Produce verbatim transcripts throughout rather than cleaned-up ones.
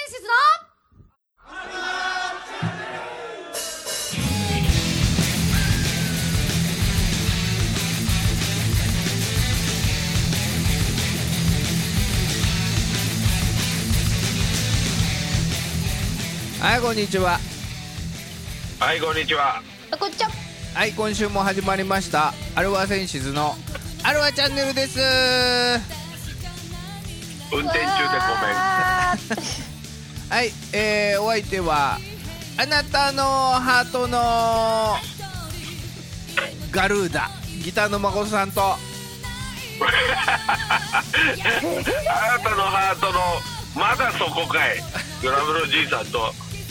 シズのはい、こんにちは。 はい、こんにちは。 こんにちは。 はい、今週も始まりましたアルファセンシズのアルファチャンネルです。 運転中でごめん。 はい、えー、お相手はあなたのハートのガルーダギターの誠さんとあなたのハートのまだそこかいドラムのじいさんとは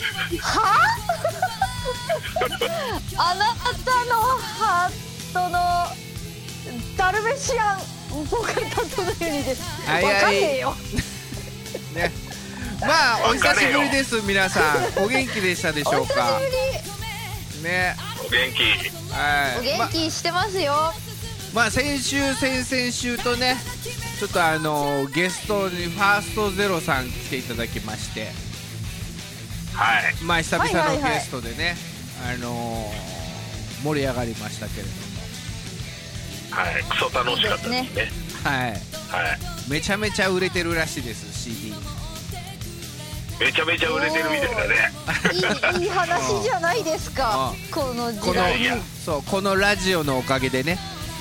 あなたのハートのダルメシアンボーカル担当のユニです。 はいはいわかんねえよね、まあお久しぶりです。皆さんお元気でしたでしょうか。 お久しね、 お元気。 はい、 ぶり。お元気してますよ。 ま、まあ先週先々週とね、ちょっとあのゲストにファーストゼロさん来ていただきまして、 はい。 まあ久々のはいはいはいゲストでね、あのー、盛り上がりましたけれどはい、クソ楽しかったですね。 いいでも、はい、 はい。 めちゃめちゃ売れてるらしいです シーディー。 めちゃめちゃ売れてるみたいだね。 いいいい話じゃないですか。この時この代に。 いやそうこのラジオのおかげでね。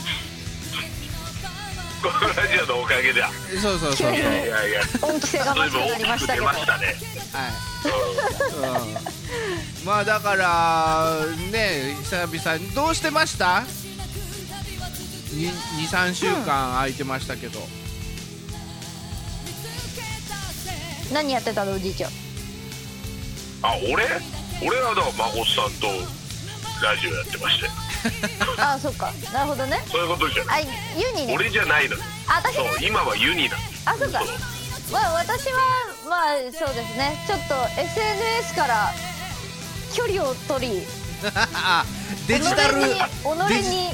このラジオのおかげだ。 そうそうそうそう、はい、 いやいや、 恩着せがましくなりましたけど。 出ましたね。 うん、まあだからね、久々にどうしてました？に、さんしゅうかん空いてましたけど、 何やってたのおじいちゃん。 あ、俺俺はだから孫さんとラジオやってましたよ。 あ、そっか。なるほどね。 そういうことじゃなあ、 い。 ユニね。 俺じゃないのよ。 あ、私そうね。 今はユニだ。 あ、そっか。まあ私はまあそうですね。ちょっと エスエヌエス から距離を取り、 デジタル己に己デジに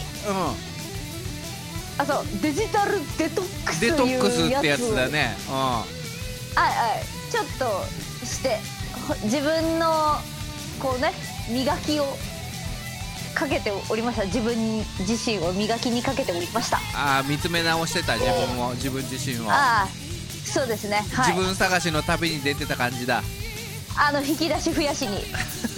あ、そうデジタルデトックうん、 スというデトックスってやつをだね。うん、 はいはいちょっとしてほ自分のこうね磨きをかけておりました。自分に自身を磨きにかけておりました。 あ、見つめ直してた自分を、自分自身を。 ああ、そうですね。はい。 自分探しの旅に出てた感じだ。 あの引き出し増やしに。 はい、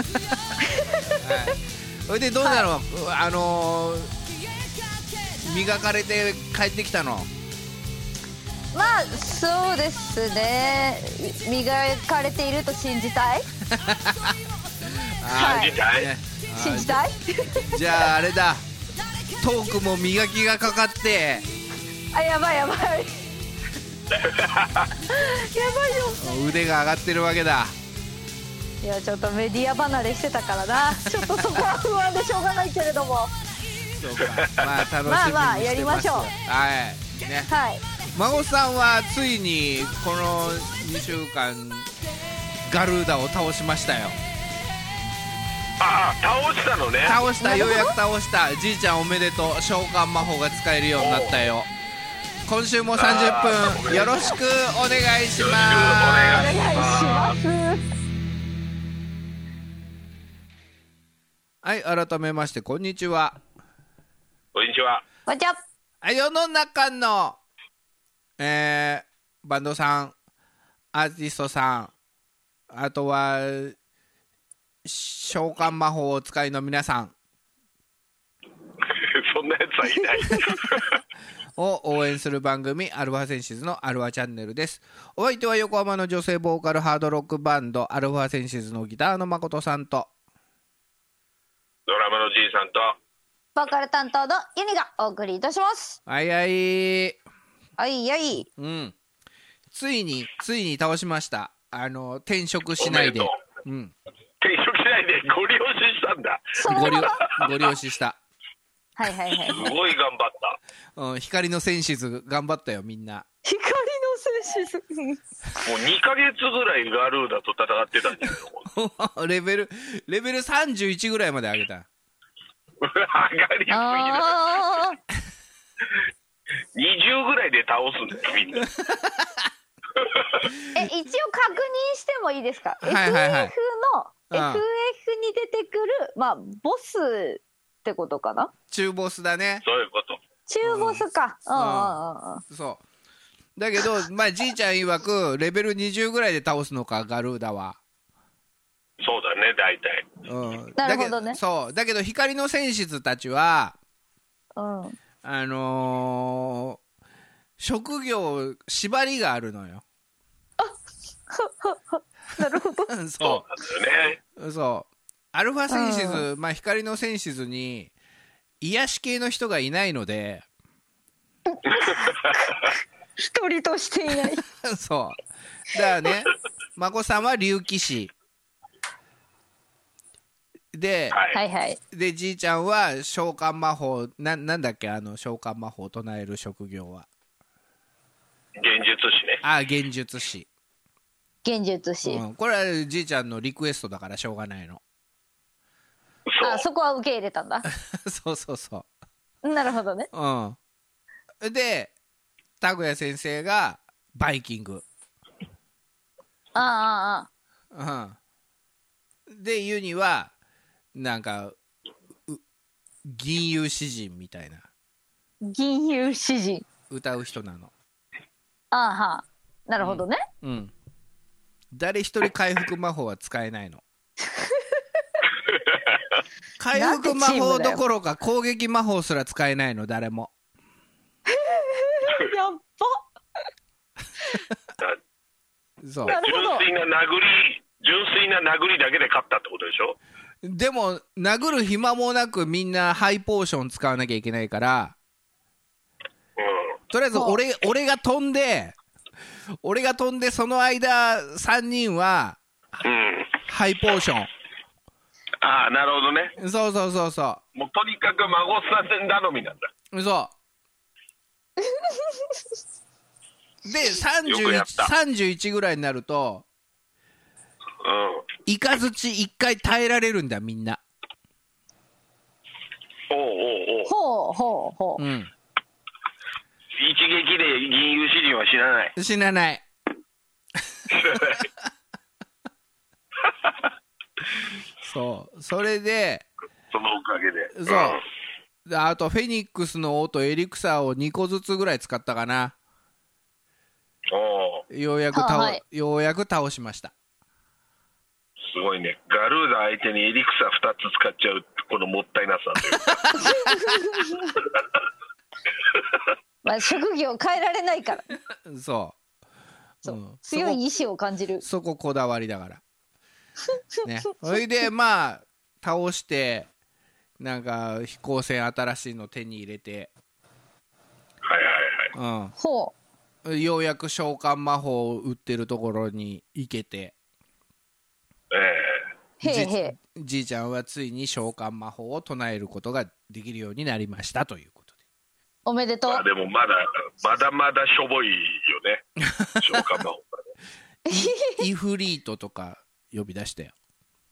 それでどうなの、はい、あのー、磨かれて帰ってきたの？ まあそうですね。磨かれていると信じたい。 あ、 はい信じたい、 ね、 信じたい。 じゃああれだ、トークも磨きがかかって、 あ、やばいやばい。やばいよ。 腕が上がってるわけだ。 いやちょっとメディア離れしてたからな。ちょっとそこは不安でしょうがないけれども。 そうか、まあ楽しみにしてます。 まあまあやりましょう。 はいね。 はい。 孫さんはついにこのにしゅうかんガルーダを倒しましたよ。 ああ、倒したのね。 倒した、ようやく倒した。じいちゃんおめでとう。召喚魔法が使えるようになったよ。今週もさんじゅっぷんよろしくお願いします。 よろしくおお願いし願いしまますす。 はい、改めましてこんにちは。 こんにちは。 こんにちは。 はい、世の中の、えー、バンドさん、アーティストさん、あとは召喚魔法をお使いの皆さんそんなやつはいない。 を応援する番組アルファセンシズのアルファチャンネルです。お相手は横浜の女性ボーカルハードロックバンドアルファセンシズのギターの誠さんとドラムのじいさんとボーカル担当のユニがお送りいたします。 はいはい、 はいはい。 うん、ついについに倒しました。あの転職しないで、うん、 転職しないでご利用ししたんだ。 ご利ご利用しした。 はいはいはい。 すごい頑張った。 うん、光のセンシズ頑張ったよみんな。 光の戦士。 もうにかげつぐらいガルーダと戦ってたんじゃないの。 レベルレベルさんじゅういちぐらいまで上げた。 上がりすぎだ。 あにじゅうぐらいで倒すんだよみんな。 え、一応確認してもいいですか？ はいはいはいエフエフ の、 うんエフエフ に出てくる、まあ、ボスってことかな？ 中ボスだね。 そういうこと。 中ボスか。うんうんうんうん。 そうだけど、まあ、じいちゃん曰くレベルにじゅうぐらいで倒すのか、ガルーダは。 そうだね、大体。 うん、 なるほどねだけそうだけど光の戦士たちはうんあのー職業縛りがあるのよ。 なるほど。 そそうなんだよね。 うそうアルファセンシズ、まあ、光のセンシズに癒し系の人がいないので一人としていない。 そうだからね、眞子さんは竜騎士で、 はい。 はいはい。 でじいちゃんは召喚魔法な、なんだっけ、あの召喚魔法を唱える職業は。 現実師ね。 ああ、幻術師、 幻術師。 うん、これはじいちゃんのリクエストだからしょうがないの。 そう。 あ、そこは受け入れたんだ。 そうそうそなるほどね。 う、うん、で拓哉先生がバイキング、 ああああ。 うん、でユニはなんかう銀融詩人みたいな銀融詩人。 歌う人なの。 ああはあ。なるほどね。 うん、誰一人回復魔法は使えないの。回復魔法どころか攻撃魔法すら使えないの、誰も。 やっそうば。なる純ほど。 粋な殴り、純粋な殴りだけで勝ったってことでしょ？ でも殴る暇もなくみんなハイポーション使わなきゃいけないから、 うん。 とりあえず俺俺が飛んで俺が飛んでその間さんにんはうん。 ハイポーション。 ああ、なるほどね。 そうそうそうそもうとにかく孫さん頼みなんだ。 うそうでよくやったさんじゅういちぐらいになるとうん。 イカズチいっかい耐えられるんだ、みんな。 おうおうおう。 ほうほうほう。 うん一撃で銀融詩人は死なない。 死なない。 死なない。 そうそれでそのおかげで。 そうんであとフェニックスの王とエリクサーをにこずつぐらい使ったかな。 おうようやく倒、 はいはいようやく倒しました。 すごいね。ガルーダ相手にエリクサふたつ使っちゃうこのもったいなさというか。 まあ職業変えられないから。 そうそう、 うん強い意志を感じる。 そここだわりだからね。それでまあ倒してなんか飛行船新しいの手に入れて、 はいはいはい。 うん、 ほようやく召喚魔法を売ってるところに行けて、 えう。へえへえ。 じじいちゃんはついに召喚魔法を唱えることができるようになりましたということで。 おめでとうえまあ。でもまだまだまだしょぼいよね。召喚魔法がね。 イフリートとか呼び出したよ。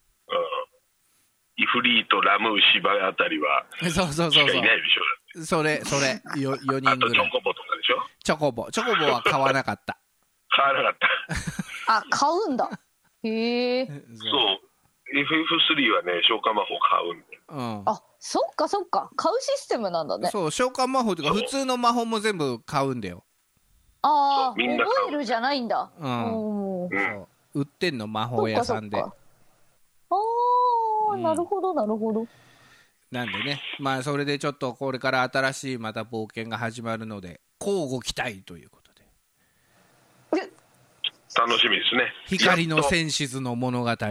イフリート、ラムー、シバあたりはそうそうそうしかいそないでしょ。 う。それそれよよにあんぐらい。 とチョコボとかでしょ。 チョコボチョコボは買わなかった。 買わなかった。 あ、買うんだ。へえ。 そう。エフエフスリー はね、召喚魔法買うんで。 うん。 あ、そっかそっか。買うシステムなんだね。 そう召喚魔法というか普通の魔法も全部買うんだよ。 ああ、 みんな買う覚えるじゃないんだ。 うんおーうん。 そう売ってんの魔法屋さんで。 そっかそっかああ、なるほどなるほど。 なんでね、まあそれでちょっとこれから新しいまた冒険が始まるので交互期待ということで、 楽しみですね。 光のやっとセンシズの物語。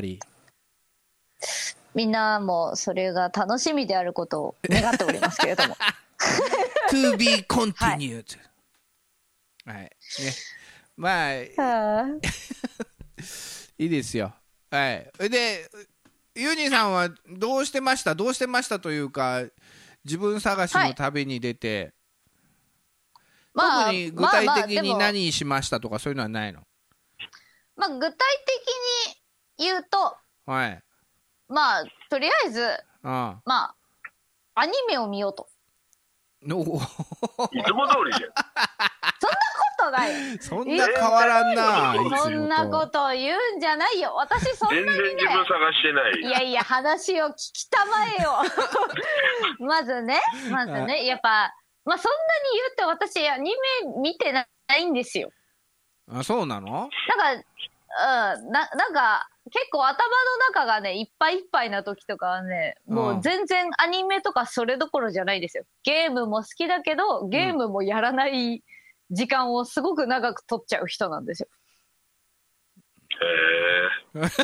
みんなもそれが楽しみであることを願っておりますけれども。 To be continued はい、ね、まあいはあいですよ。はいでユニさんはどうしてましたどうしてましたというか自分探しの旅に出て、 まあ特に具体まあまあ的にでも何しましたとかそういうのはないの？ まあ具体的に言うと、 はいまあとりあえずああまあアニメを見ようと。 のいつも通りじゃん。 そんなことうがよ。 そんな変わらんな、いつもと。 そんなこと言うんじゃないよ。私そんなに全然ね。 自分探してない。 いやいや、話を聞きたまえよ。まずね、まずね、やっぱ、まあそんなに言って私、アニメ見てないんですよ。 あ、そうなの？ なんか、うん、な、なんか、結構頭の中がね、いっぱいいっぱいな時とかはね、もう全然アニメとかそれどころじゃないですよ。ゲームも好きだけど、ゲームもやらない時間をすごく長く取っちゃう人なんですよ。 へなので、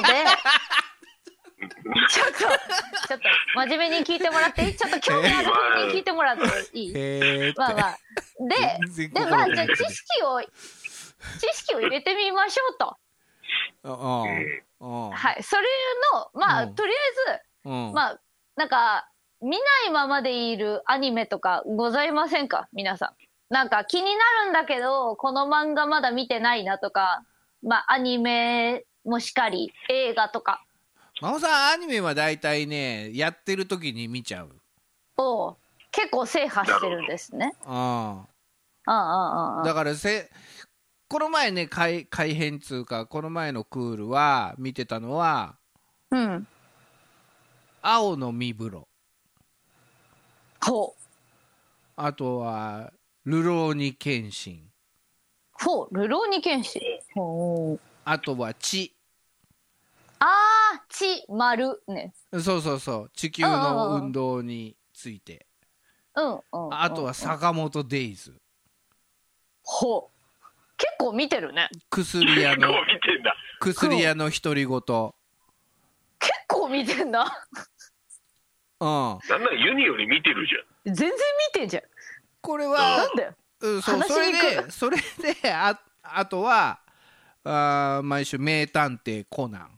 ちょっと、ちょっと、真面目に聞いてもらっていい？ちょっと興味ある風に聞いてもらっていい？ へーってまあまあ。で、で、まあ、じゃあ知識を、知識を入れてみましょうと。 あああはい。それの、まあ、 うんとりあえず、 うんまあ、なんか、見ないままでいるアニメとかございませんか？皆さん。なんか気になるんだけど、この漫画まだ見てないなとか、まあ、アニメもしかり、映画とか真帆さん、アニメは大体ね、やってる時に見ちゃう。 を結構制覇してるんですね。 あああ、ああ、ああ。 だからせ、この前ね、改改編つうか、この前のクールは、見てたのは、 うん。 青の海風呂。 ほう。 あとは、流浪に剣心。 ほう、流浪に剣士。ほう。 あとは地。 あー、ち、丸、ね。 そうそうそう。地球の運動について。 うん、うん。 あとは坂本デイズ。 ほう。結構見てるね。 薬屋の結構見てんだ。 薬屋の独り言。 結構見てんな。 うん。 なんならユニより見てるじゃん。 全然見てんじゃん。 これは、 なんだよ。 うん、そう、 話それしにくいで、それで、あ、あとは、あー毎週名探偵コナン。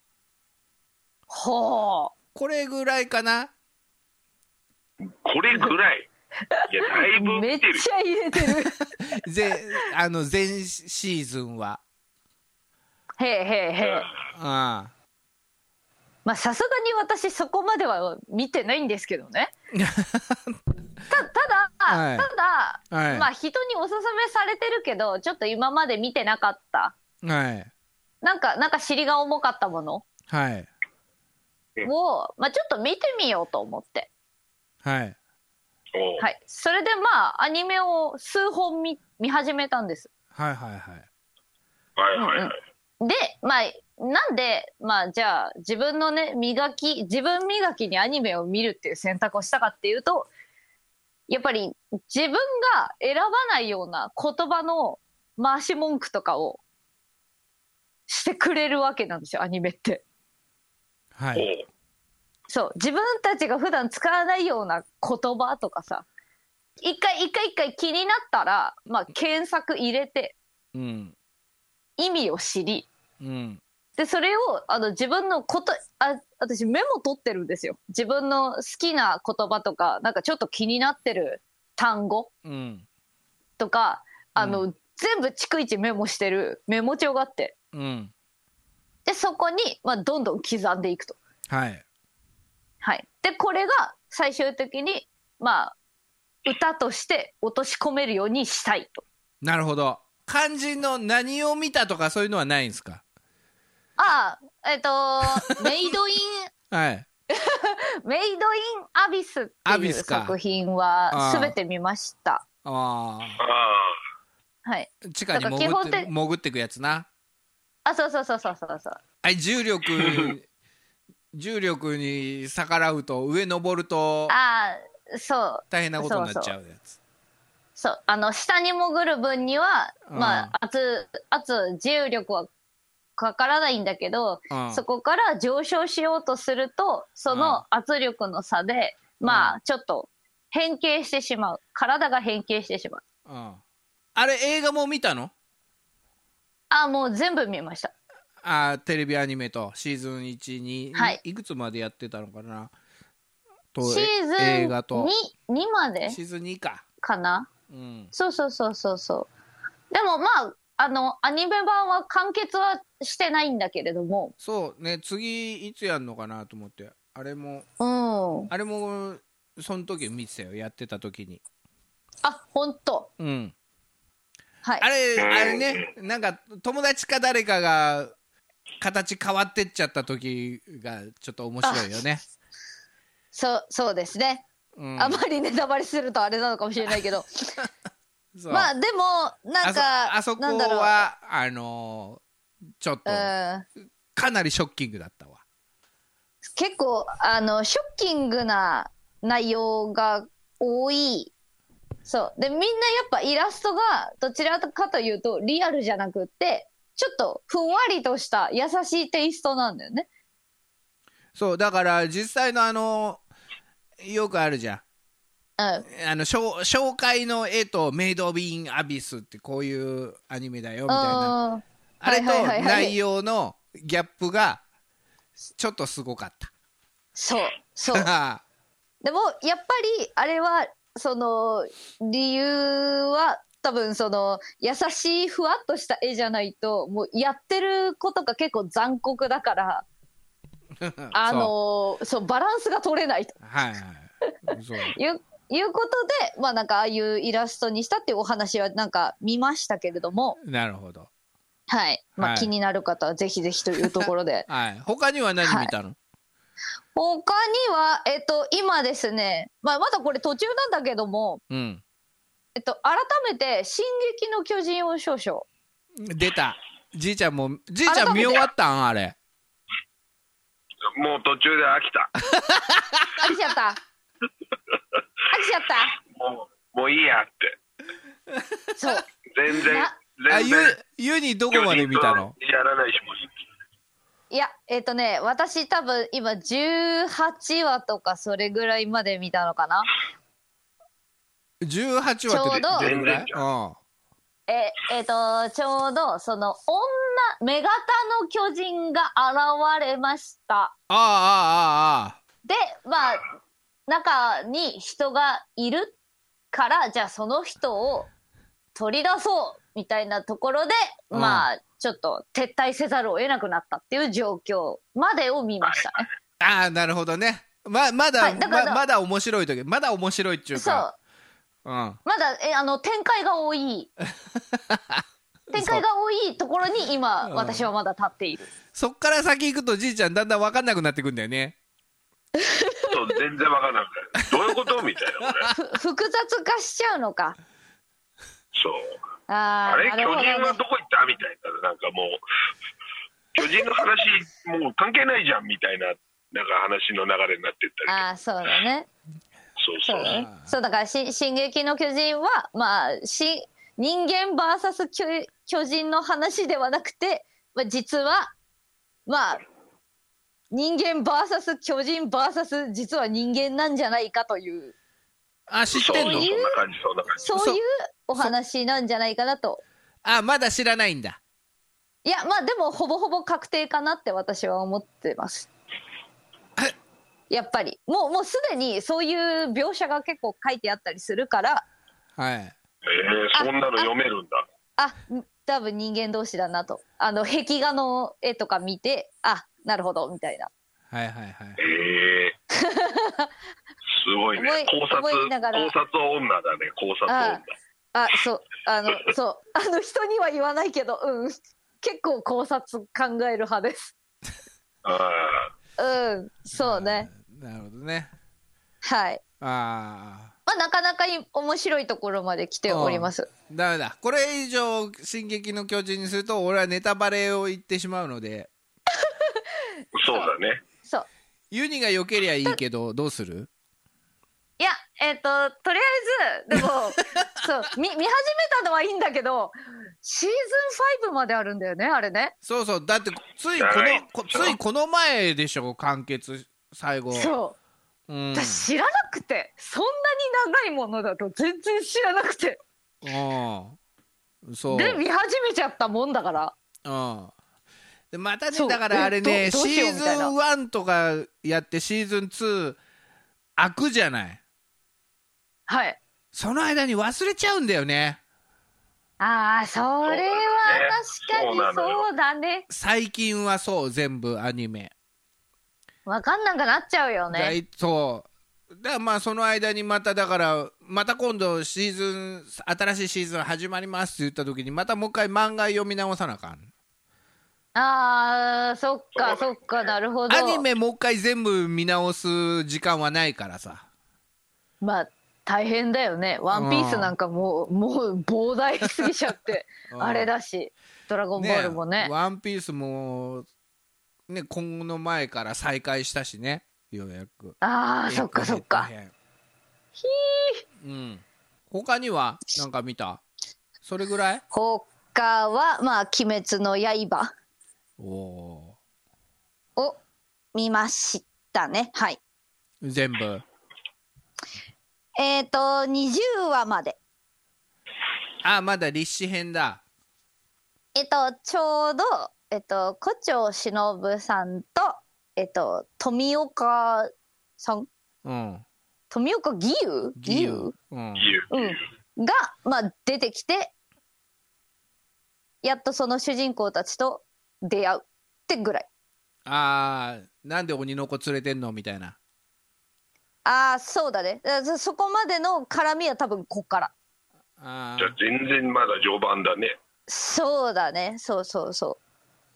ほう。 これぐらいかな。 これぐらい。いや、だいぶめっ見てる。 ちゃ入れてる。 ぜあの前シーズンは。 へえへえへえ。 あまあさすがに私そこまでは見てないんですけどね。たただ、 はいただ、 はいまあ人におすすめされてるけど、ちょっと今まで見てなかった。 はいなんか、なんか尻が重かったものはいを、まあちょっと見てみようと思って。 はいおうはい。それでまあアニメを数本見、見始めたんです。 はいはいはいはいはいはい。 で、まあ、なんで、まあ、じゃあ、自分のね、磨き、自分磨きにアニメを見るっていう選択をしたかっていうと、やっぱり自分が選ばないような言葉の回し文句とかをしてくれるわけなんですよ、アニメって。 はいおうそう、自分たちが普段使わないような言葉とかさ、一回一回一回気になったら、まあ、検索入れて、 うん意味を知り、 うんで、それを、あの、自分のこと、あ、私メモ取ってるんですよ。自分の好きな言葉とか、なんかちょっと気になってる単語うんとか、あの、 う全部逐一メモしてるメモ帳があって、 うんで、そこに、まあ、どんどん刻んでいくと。 はいはい。で、これが最終的に、まあ、歌として落とし込めるようにしたいと。 なるほど。漢字の何を見たとかそういうのはないんですか？ ああ、えっと、メイドイン、 はいメイドインアビスっていうアビスか作品あはー全て見ました。 ああはい。 あ地下にだから基潜って本的潜ってくやつな。 あ、そうそうそうそうそうそう。 あれ重力重力に逆らうと上登るとああ、そう。 大変なことになっちゃうやつ。 そう。あの、下に潜る分には、 うんまあ、圧、圧、重力はかからないんだけど、 うんそこから上昇しようとすると、その圧力の差で、まあ、ちょっと変形してしまう。体が変形してしまう。 うんあれ映画も見たの？ ああ、もう全部見ました。 あテレビアニメとシーズンいち、に、 はいいくつまでやってたのかなとシーズンえ映画とに、にまでシーズンにか、 かな。 うん、 そうそうそうそうそう。でもまあ、あの、アニメ版は完結はしてないんだけれども、 そうね次いつやんのかなと思ってあれもうん。 あれもその時見てたよやってた時にあ、ほんと。 うんはいあれうんあれね、なんか友達か誰かが形変わってっちゃった時がちょっと面白いよね。 そうそうですね、 うん、 あまりネタバレするとあれなのかもしれないけどそうまあでもなんかあそあそこなんだろう、 はあのーちょっとうんかなりショッキングだったわ。 結構あのショッキングな内容が多い。そうでみんなやっぱイラストがどちらかというとリアルじゃなくってちょっとふんわりとした優しいテイストなんだよね。 そうだから実際のあのよくあるじゃん、 うんあの紹紹介の絵とメイド・オブ・イン・アビスってこういうアニメだよみたいな、 うんあれとはいはいはいはい内容のギャップがちょっとすごかったそうそうでもやっぱりあれはその理由は多分その優しいふわっとした絵じゃないともうやってることが結構残酷だからあのそうバランスが取れないとはいはいそういういうことでまあなんかああいうイラストにしたっていうお話はなんか見ましたけれども、 なるほど、 はいまあ、 はい気になる方はぜひぜひというところではい、他には何見たの？ 他にはえっと今ですね、まあ、まだこれ途中なんだけどもうんえっと、改めて「進撃の巨人」を少々 出た。じいちゃんもじいちゃん見終わったんあれ？ もう途中で飽きた。 飽きちゃった飽きちゃったもうもういいやってそう全然なあゆ全然ゆにどこまで見たの？ やらないしもういい。 いやえっとね私多分今じゅうはちわとかそれぐらいまで見たのかな。 じゅうはちわってちょうどどれぐらい？ 全然じうんええっとちょうどその女女型の巨人が現れました。 あああああでまあ中に人がいるからじゃあその人を取り出そうみたいなところで、 うんまあちょっと撤退せざるを得なくなったっていう状況までを見ましたね。 ああなるほどね。ままだ、 はいだからままだ面白い時まだ面白いっていうそうか。うん、 まだえあの展開が多い展開が多いところに今うん私はまだ立っている。 そっから先行くとじいちゃんだんだん分かんなくなってくんだよね。 そう全然わかんなくてどういうことみたいなこれ。 ふ複雑化しちゃうのか。 そうあーあれ巨なるほどね人はどこ行ったみたいな、なんかもう巨人の話もう関係ないじゃんみたいな、なんか話の流れになってったりとか。 あーそうだねそうそううそだね。そうだからし「進撃の巨人は」まあし人間 ブイエス 巨巨人の話ではなくて、まあ、実はまあ人間 ブイエス 巨人 ブイエス 実は人間なんじゃないかというあ知ってんの？ そうそうそんな感じそんな感じ。 そういうお話なんじゃないかなと。 あまだ知らないんだ。 いやまあでもほぼほぼ確定かなって私は思ってます。やっぱりもうもうすでにそういう描写が結構書いてあったりするからはい。 えー、そんなの読めるんだ。 あ多分人間同士だなとあの壁画の絵とか見てあなるほどみたいなはいはいはい。 えー、すごいね思い考察思いながら考察女だね考察女。 あそうあのそうあの人には言わないけどうん結構考察考える派です。 あうんそうねなるほどね。 はいあまあなかなかい面白いところまで来ております。 あダメだ。これ以上「進撃の巨人」にすると俺はネタバレを言ってしまうのでそうだね。 そうユニが良けりゃいいけどどうする？ いやえっ、ととりあえずでもそう見見始めたのはいいんだけどシーズンファイブまであるんだよねあれね。 そうそうだってついこはいのこついこの前でしょ完結最後。 そううん。 私知らなくてそんなに長いものだと全然知らなくてうん。そう。 で見始めちゃったもんだからうん。でまたそうねだからあれねえどどうしシーズようみたいなンワンとかやってシーズンツー開くじゃない。 はいその間に忘れちゃうんだよね。 ああそれは確かにそうなのよそうだね最近はそう全部アニメ。 分かんなくなっちゃうよね。 だいそだからまあその間にまただからまた今度シーズン新しいシーズン始まりますって言った時にまたもう一回漫画読み直さなあかん。 あーそっかそっか、なるほど。 アニメもう一回全部見直す時間はないからさ。 まあ大変だよね。ワンピースなんかもうもう膨大すぎちゃってあれだし、ドラゴンボールもね。 ワンピースもねこの前から再開したしね、ようやく。 あーそっかそっか。ひー、うん、他には何か見た？それぐらい？ 他はまあ鬼滅の刃おを見ましたね。はい。 全部？ えっとにじゅうわまで。 あ、まだ立志編だ。 えっとちょうどえっと胡蝶忍さんとえっと富岡さん、 うん、 富岡義勇義勇、うん、 うん、がまあ出てきて、やっとその主人公たちと出会うってぐらい。 あー、なんで鬼の子連れてんのみたいな。 ああそうだね。そこまでの絡みは多分こっから。 あじゃあ全然まだ序盤だね。 そうだね、そうそうそう。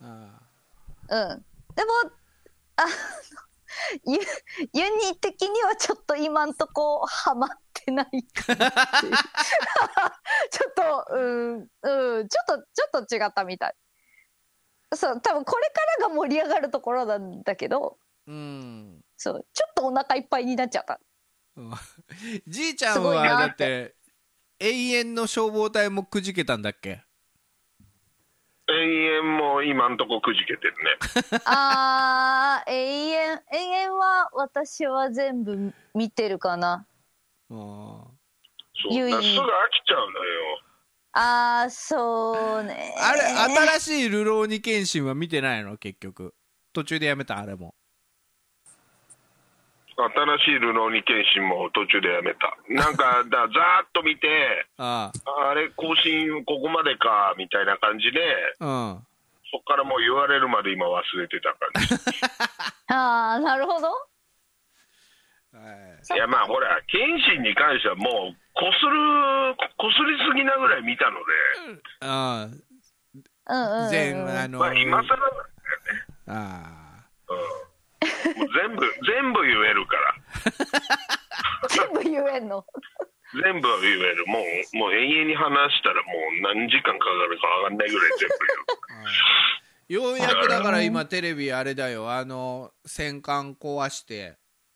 あうんでもあユ, ユニ的にはちょっと今んとこハマってないかなっていうちょっとうんうんちょっとちょっと違ったみたい。そう多分これからが盛り上がるところなんだけど、 うん、 そうちょっとお腹いっぱいになっちゃった。 じいちゃんはだって永遠の消防隊もくじけたんだっけ？ 永遠も今んとこくじけてるね。 あー永遠永遠は私は全部見てるかな。 あそうすぐ飽きちゃうのよ。 あーそうね。 あれ新しいルローニケンシンは見てないの？結局途中でやめた。あれも新しいルローニケンシンも途中でやめた。なんかだざーっと見てああれ更新ここまでかみたいな感じで、 うん、 そっからもう言われるまで今忘れてた感じああなるほど。 いやまあほらケンシンに関してはもうこするこすりすぎなぐらい見たので、 あうんうん、 全あのまあ今更なんだよね。 あうん、もう全部全部言えるから全部言えんの全部は言える。もうもう永遠に話したらもう何時間かかるか分かんないぐらい全部言うようやくだから今テレビあれだよ、あの戦艦壊して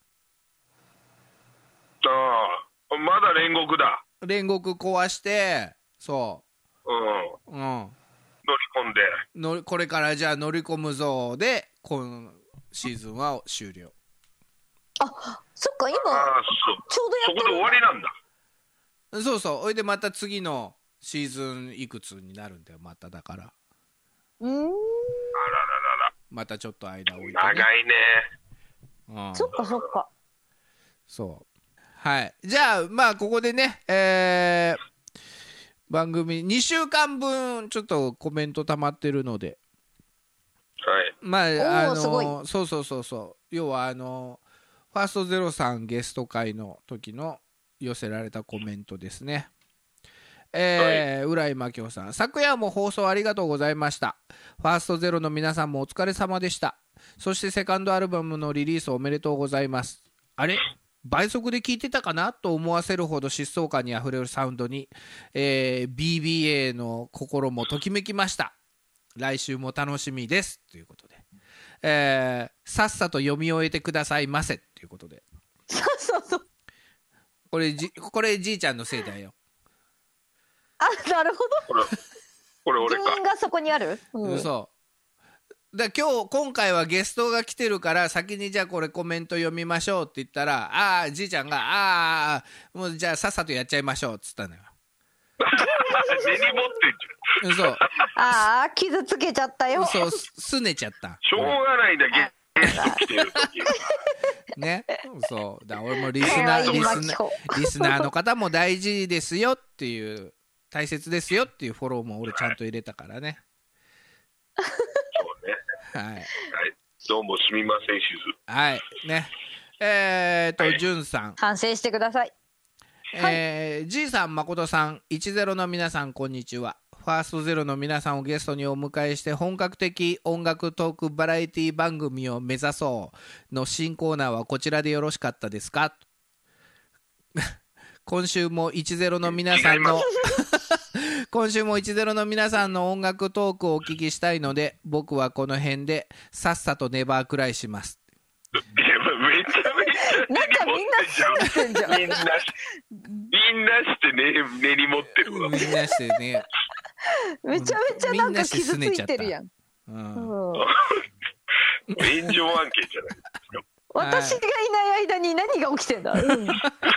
ああまだ煉獄だ。 煉獄壊してそうう、うん、 乗り込んでのこれからじゃあ乗り込むぞで今シーズンは終了。 あそっか今あちょうどやってるんだ。 そこで終わりなんだ。 そうそう、それでまた次のシーズンいくつになるんだよまた。だからうーんあららららまたちょっと間置いて、ね、 長いね、 うん、 そっかそっか。 そうはい。じゃあまあここでね、えー、番組にしゅうかんぶんちょっとコメント溜まってるので、 はい、 まああのすごいそうそうそうそう、要はあのファーストゼロさんゲスト会の時の寄せられたコメントですね。えーはい、浦井真紀夫さん、昨夜も放送ありがとうございました。ファーストゼロの皆さんもお疲れ様でした。そしてセカンドアルバムのリリースおめでとうございます。あれ倍速で聴いてたかなと思わせるほど疾走感にあふれるサウンドに、えー、ビービーエー の心もときめきました。来週も楽しみですということで、えー、さっさと読み終えてくださいませということでそうそうそう、 これじこれじいちゃんのせいだよ。 あなるほど、 これこれ俺か。 原因がそこにある、 うん、そうだ今日今回はゲストが来てるから先にじゃあこれコメント読みましょうって言ったら、ああじいちゃんがああもうじゃあさっさとやっちゃいましょうっつったのよ根に持ってんじゃん。 そうああ傷つけちゃったよ。 そうすねちゃった。 しょうがないだけゲスト来てる時ね、そうだ俺もリスナーリスナーリスナーの方も大事ですよっていう大切ですよっていうフォローも俺ちゃんと入れたからね。 そうね。 はい、はい、 どうもすみませんしず。 はいね、 えーと、 はい、 じゅんさん、 反省してください。 えー、G さん、誠さん、いちゼロの皆さん、こんにちは。ファーストゼロの皆さんをゲストにお迎えして本格的音楽トークバラエティ番組を目指そうの新コーナーはこちらでよろしかったですか？今週もいちゼロの皆さんの今週もいちゼロの皆さんの音楽トークをお聞きしたいので、僕はこの辺でさっさとネバークライします。 いやめちゃめちゃなんかみんなすってんじゃん。 みんなみんなしてね根に持ってるわ。 みんなしてね。 めちゃめちゃなんか傷ついてるやん。 うん、 炎上案件じゃないですか。 私がいない間に何が起きてんだ。うん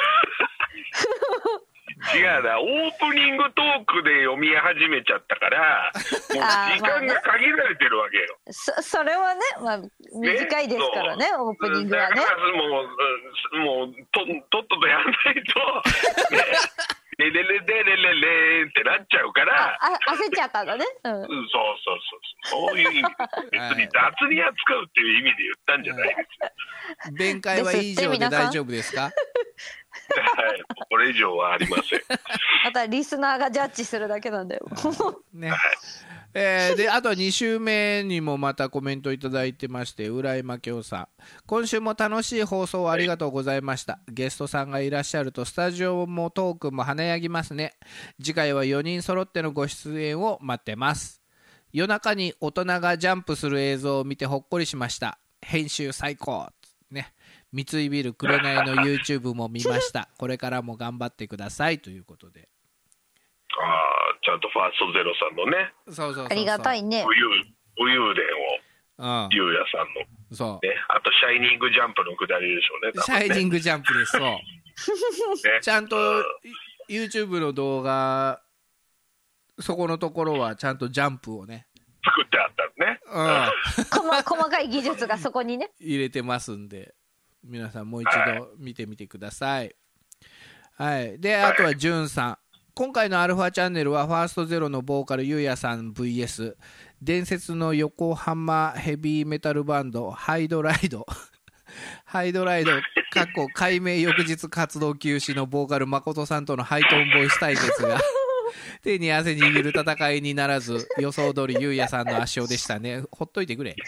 違うな、オープニングトークで読み始めちゃったからもう時間が限られてるわけよ。 そ, それはね、まあ、短いですからね、オープニングはね。 だからもう、もう と, とっととやらないと、ね、レレレレレレレってなっちゃうから、 ああ焦っちゃったんだね、うん、そうそうそうそう、そういう意味別に雑に扱うっていう意味で言ったんじゃないですよ。 弁解は以上で大丈夫ですか？ はい、これ以上はありません。 あとはリスナーがジャッジするだけなんだよ。 ね。えー、であとに週目にもまたコメントいただいてまして、浦井真京さん、今週も楽しい放送をありがとうございました。ゲストさんがいらっしゃるとスタジオもトークも華やぎますね。次回はよにん揃ってのご出演を待ってます。夜中に大人がジャンプする映像を見てほっこりしました。編集最高ね。三井ビル紅の YouTube も見ました。これからも頑張ってくださいということで。 ああ、ちゃんとファーストゼロさんのね、 そうそうそうそう、 ありがたいね。 武勇伝を、 うん、 ゆうやさんの、 そうね、あとシャイニングジャンプのくだりでしょうね。 シャイニングジャンプです。そう、ね、ちゃんと YouTube の動画、そこのところはちゃんとジャンプをね作ってあったね、 うん、細, 細かい技術がそこにね入れてますんで、皆さんもう一度見てみてください。はい、であとはじゅんさん、今回のアルファチャンネルはファーストゼロのボーカルゆうやさん ブイエス 伝説の横浜ヘビーメタルバンドハイドライドハイドライド過去改名翌日活動休止のボーカル誠さんとのハイトーンボイス対決が手に汗握る戦いにならず、予想通りゆうやさんの圧勝でしたね。ほっといてくれ。で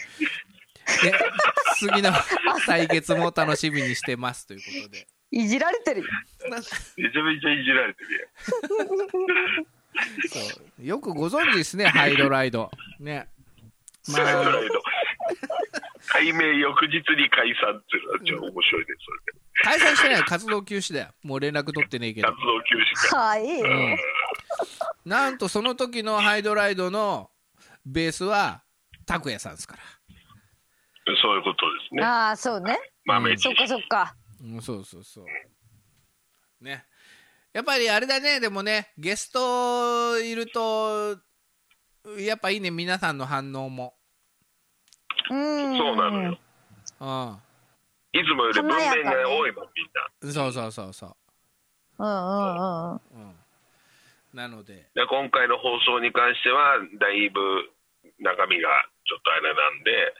次の対決も楽しみにしてますということで。 いじられてるよ。 めちゃめちゃいじられてるよ。 そうよくご存知ですね、ハイドライドね。 まあ、ハイドライド改名翌日に解散っていうのはちょっと面白いです。それで解散してない、活動休止だよ。もう連絡取ってねえけど。 活動休止か。 はい、うん、 なんとその時のハイドライドのベースは拓也さんですから。 そういうことですね。 ああ、そうね。 豆知識。 そっかそっか。 うん、そうそうそうね。やっぱりあれだね。でもね、ゲストいるとやっぱいいね、皆さんの反応も。 うん、 そうなのよ。 うん、 いつもより文面が多いもん、みんな。 そうそうそうそう。 うんうんうん。 うん、なので、 で今回の放送に関してはだいぶ中身がちょっとあれなんで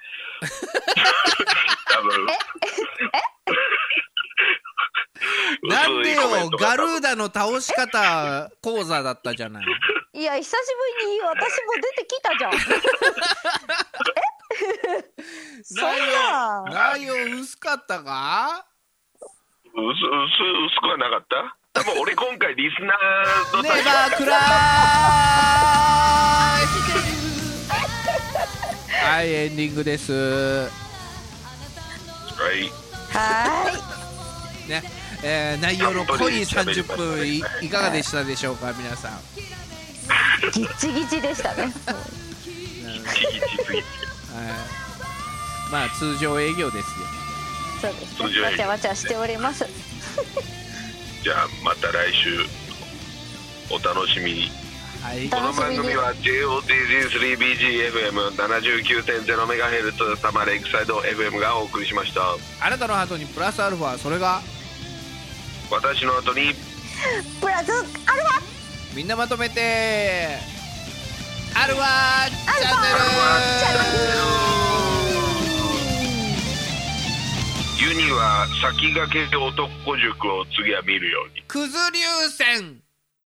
多分なんでよ、ガルーダの倒し方講座だったじゃない。 いや、久しぶりに私も出てきたじゃん。え内容内容薄かったか？ 薄薄薄くはなかった？多分俺今回リスナーのネバークライはい、エンディングです。 はいはいね、えー、内容の濃いさんじゅっぷん い, いかがでしたでしょうか、皆さん。 ギッチギチでしたね。 ギチギチすぎて、 はい、まあ通常営業ですよ。 そうですね、わちゃわちゃしております。 じゃあまた来週お楽しみに。 はい、 この番組は ジェイオーティージースリービージーエフエムななじゅうきゅうてんゼロメガヘルツ 多摩レイクサイド エフエム がお送りしました。 あなたのハートにプラスアルファ、それが私の後にプラスアルファ、 みんなまとめてアルファチャンネル。 YouTube には先駆け男塾を次は見るように。 クズ流線